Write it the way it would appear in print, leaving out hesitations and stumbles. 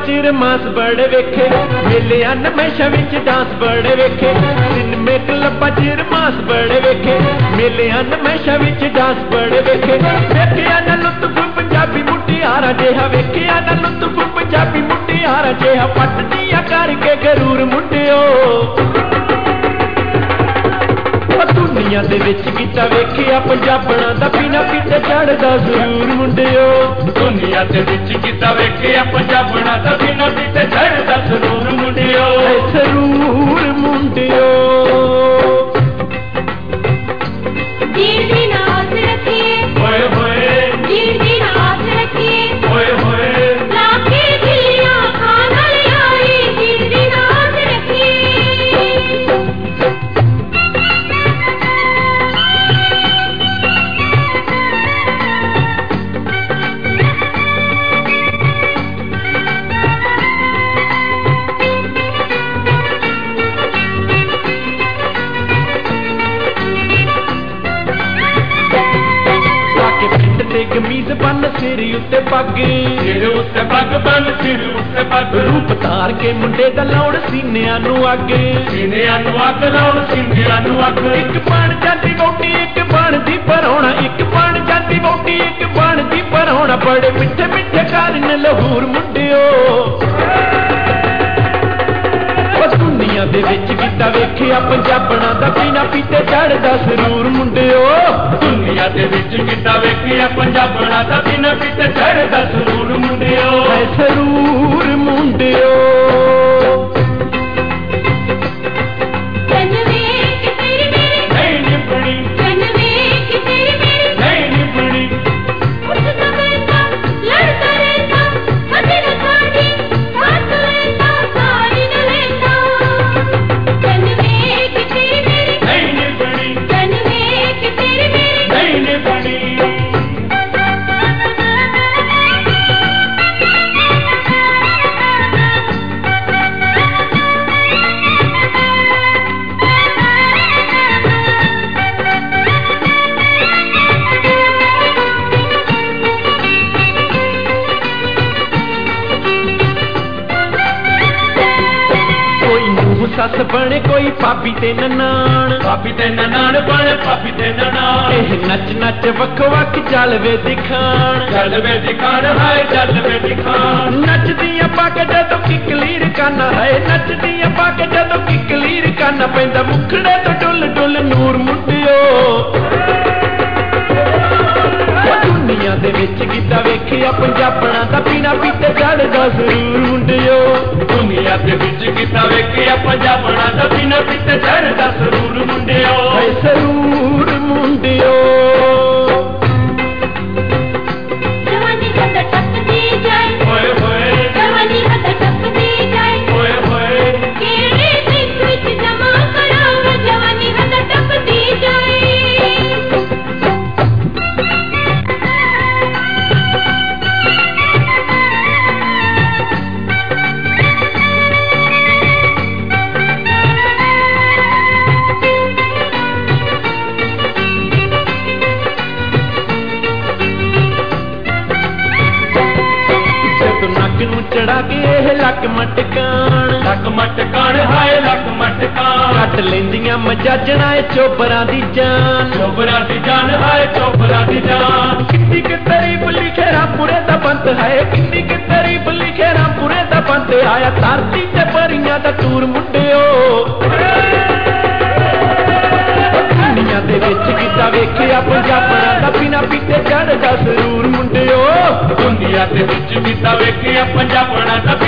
ਚ ਰਮਾਸ ਬੜੇ ਵੇਖੇ, ਮੇਲਿਆਂ ਨਮੈਸ਼ਾਂ ਵਿੱਚ ਡਾਂਸ ਬੜੇ ਵੇਖੇ। ਸਿਨੇਮੇ ਕਲੱਬਾਂ ਚ ਰਮਾਸ ਬੜੇ ਵੇਖੇ, ਮੇਲਿਆਂ ਨਮੈਸ਼ਾਂ ਵਿੱਚ ਡਾਂਸ ਬੜੇ ਵੇਖੇ। ਵੇਖਿਆ ਨਾ ਲੁਤਫ ਪੰਜਾਬੀ ਮੁਟਿਆਰਾਂ ਜਿਹਾ, ਵੇਖਿਆ ਨਾ ਲੁਤਫ ਪੰਜਾਬੀ ਮੁਟਿਆਰਾਂ ਜਿਹਾ, ਪੱਟਦੀਆਂ ਕਰਕੇ ਗਰੂਰ ਮੁੰਡਿਓ। ਦੁਨੀਆ ਦੇ ਵਿੱਚ ਕੀਤਾ ਵੇਖਿਆ ਪੰਜਾਬਣਾ ਦਾ ਬਿਨਾ ਕਿਤੇ ਚੜਦਾ ਜ਼ਰੂਰ ਮੁੰਡਿਓ। ਦੁਨੀਆ ਦੇ ਵਿੱਚ ਕੀਤਾ ਵੇਖਿਆ ਪੰਜਾਬਣਾ ਦਾ ਬਿਨਾ ਕਿਤੇ ਚੜਦਾ ਜ਼ਰੂਰ ਮੁੰਡਿਓ। ਜ਼ਰੂਰ ਮੁੰਡਿਓ। ਜੀਣ ਦੀ ਨਾਸ ਰੱਖੀਏ ਹੋਏ ਹੋਏ, ਜੀਣ ਦੀ ਨਾਸ ਰੱਖੀਏ ਹੋਏ ਹੋਏ, ਲਾਕੇ ਦਿੱਲੀਆਂ ਖਾਂ ਨਾਲ ਆਈ, ਜੀਣ ਦੀ ਨਾਸ ਰੱਖੀਏ। ਕਮੀਜ਼ ਬੰਨ ਸਿਰ ਉੱਤੇ ਪੱਗ, ਸਿਰ ਉੱਤੇ ਪੱਗ ਬੰਨ, ਸਿਰ ਉੱਤੇ ਪੱਗ, ਰੂਪ ਧਾਰ ਕੇ ਮੁੰਡੇ ਦਾ ਲਾਉਣ ਸੀਨਿਆਂ ਨੂੰ ਅੱਗ, ਸੀਨਿਆਂ ਨੂੰ ਅੱਗ ਲਾਉਣ, ਸੀਨਿਆਂ ਨੂੰ ਅੱਗ। ਇੱਕ ਬਣ ਜਾਂਦੀ ਵਹੁਟੀ ਇੱਕ ਬਣਦੀ ਪਰਾਉਣਾ, ਇੱਕ ਬਣ ਜਾਂਦੀ ਵਹੁਟੀ ਇੱਕ ਬਣਦੀ ਪਰਾਉਣਾ, ਬੜੇ ਮਿੱਠੇ ਮਿੱਠੇ ਕਾਰਨ ਲਹੂਰ ਮੁੰਡਿਓ। ਦੁਨੀਆ ਦੇ ਵਿੱਚ ਕੀਤਾ ਵੇਖਿਆ ਪੰਜਾਬਣਾ ਦਾ ਬਿਨਾ ਪੀਤੇ ਚੜਦਾ ਸਰੂਰ ਮੁੰਡਿਓ। ਦੁਨੀਆ ਦੇ ਵਿੱਚ ਕੀਤਾ ਵੇਖਿਆ ਪੰਜਾਬਣਾ ਦਾ ਬਿਨਾ ਪੀਤੇ ਚੜਦਾ ਸਰੂਰ ਮੁੰਡਿਓ। ਸਰੂਰ ਮੁੰਡਿਓ। ਸੱਸ ਬਣੇ ਕੋਈ ਭਾਬੀ ਤੇ ਨਨਾਣ, ਭਾਬੀ ਤੇ ਨਨਾਣ ਬਣੇ, ਭਾਬੀ ਤੇ ਨਨਾਣ। ਇਹ ਨੱਚ ਨੱਚ ਵੱਖੋ ਵੱਖ ਚੱਲਵੇ ਦਿਖਾਣ, ਚੱਲਵੇ ਦਿਖਾਣ, ਹਾਏ ਚੱਲਵੇ ਦਿਖਾਣ। ਨੱਚਦੀਆਂ ਪਾ ਕੇ ਜਦੋਂ ਕਿਕਲੀਰ ਕਾਨਾ, ਹੈ ਨੱਚਦੀਆਂ ਪਾ ਕੇ ਜਦੋਂ ਕਿਕਲੀਰ ਕਾਨਾ, ਪੈਂਦਾ ਮੁਖੜੇ ਤੋਂ ਡੁੱਲ ਡੁੱਲ ਨੂਰ ਮੁੰਡਿਓ। ਦੁਨੀਆ ਦੇ ਵਿੱਚ ਕੀਤਾ ਵੇਖਿਆ ਪੰਜਾਬਣਾ ਦਾ ਬਿਨਾ ਪੀਤੇ ਚੜਦਾ ਜ਼ਰੂਰ ਮੁੰਡਿਓ। ਦੁਨੀਆ ਦੇ ਵਿੱਚ ਕੀਤਾ ਵੇਖਿਆ ਪੰਜਾਬਣਾ ਦਾ ਬਿਨਾ ਪੀਤੇ ਚੜਦਾ ਜ਼ਰੂਰ ਮੁੰਡਿਓ। ਜ਼ਰੂਰ ਮੁੰਡਿਓ। ਜਵਾਨੀ ਹੱਦ ਟੱਪਦੀ ਜਾਏ, ਹੋਏ ਹੋਏ, ਜਵਾਨੀ ਹੱਦ ਟੱਪਦੀ ਜਾਏ, ਹੋਏ ਹੋਏ, ਕਿਹੜੇ ਦਿਨ ਵਿੱਚ ਜਮਾ ਕਰਾਂਗਾ, ਜਵਾਨੀ ਹੱਦ ਟੱਪਦੀ ਜਾਏ। ਚੜਾ ਕੇ ਇਹ ਲੱਕ ਮਟਕਾਣ, ਲੱਕ ਮਟਕਾਣ, ਹਾਏ ਲੱਕ ਮਟਕਾਣ। ਕੱਟ ਲੈਂਦੀਆਂ ਮਜਾਜਣਾ ਇਹ ਚੋਬਰਾਂ ਦੀ ਜਾਨ, ਚੋਬਰਾਂ ਦੀ ਜਾਨ, ਹਾਏ ਚੋਬਰਾਂ ਦੀ ਜਾਨ। ਕਿੰਨੀ ਕਿ ਤਾਰੀਫ ਲਿਖੇ ਰਾਮਪੁਰੇ ਦਾ ਬੰਤ ਹੈ, ਕਿੰਨੀ ਕਿ ਤਾਰੀਫ ਲਿਖੇ ਰਾਮਪੁਰੇ ਦਾ ਬੰਤ, ਆਇਆ ਧਰਤੀ ਤੇ ਪਰੀਆਂ ਦਾ ਟੂਰ ਮੁੰਡਿਓ। ਦੁਨੀਆ ਦੇ ਵਿੱਚ ਕੀਤਾ ਵੇਖਿਆ ਪੰਜਾਬਣਾ ਦਾ ਬਿਨਾ ਪੀਤੇ ਚੜਦਾ ਸਰੂਰ ਮੁੰਡਿਓ। ਦੁਨੀਆ ਦੇ ਵਿੱਚ ਕੀਤਾ ਵੇਖਿਆ ਪੰਜਾਬਣਾ ਦਾ